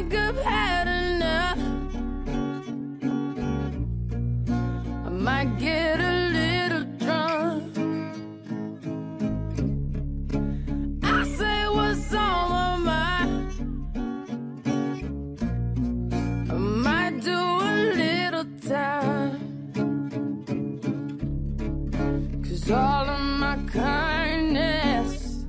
like I've had enough. I might get a little drunk. I say what's on my mind. I might do a little time. 'Cause all of my kindness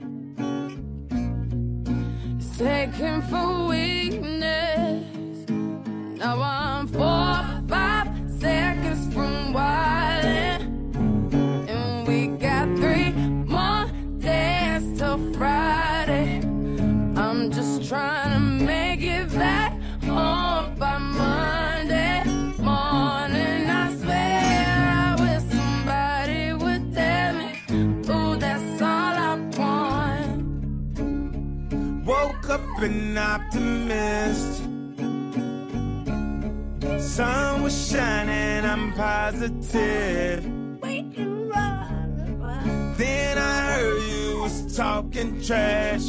is taken for weakness. Now I'm 4 or 5 seconds from wildin', and we got 3 more days till Friday. I'm just trying to make it back home by Monday morning. I swear I wish somebody would tell me, ooh, that's all I want. Woke up an optimist. Sun was shining, I'm positive. Then I heard you was talking trash.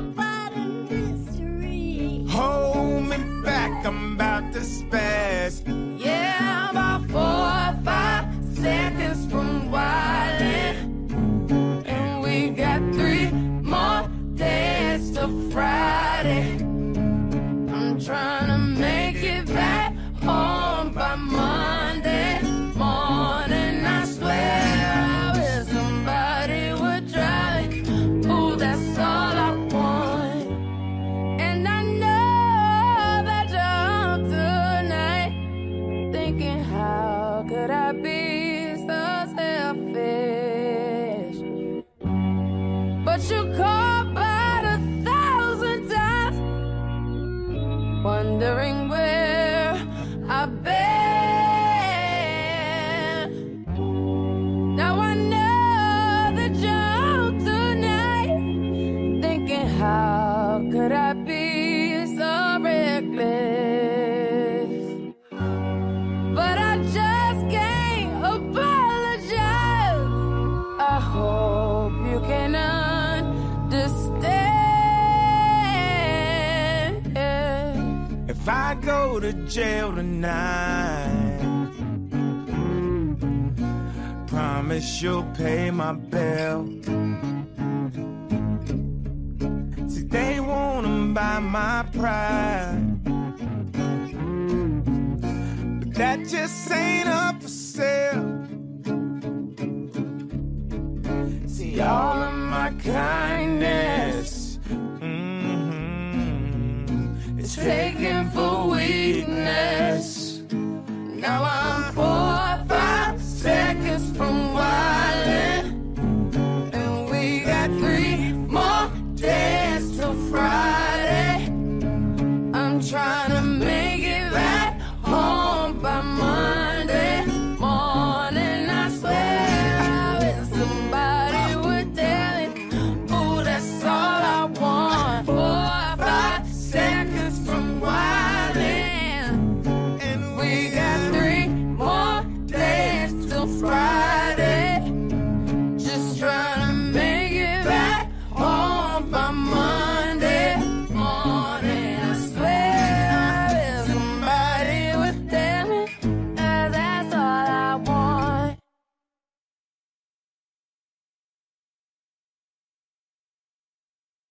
Hold me back, I'm about to spaz. Yeah, I'm about 4 or 5 seconds from wildin', and we got 3 more days till Friday. I'm trying to make it back home by Monday morning. I swear I wish somebody would drive me. Ooh, that's all I want. And I know that you're up tonight, thinking how could I be so selfish? But you called about 1,000 times, wondering where I've been. Now I know that you're out tonight, thinking how could I be so reckless? But I just can't apologize. I hope you can understand. If I go to jail tonight, promise you'll pay my bill. See, they wanna buy my pride, but that just ain't up for sale. See, all of my kindness, it's taken for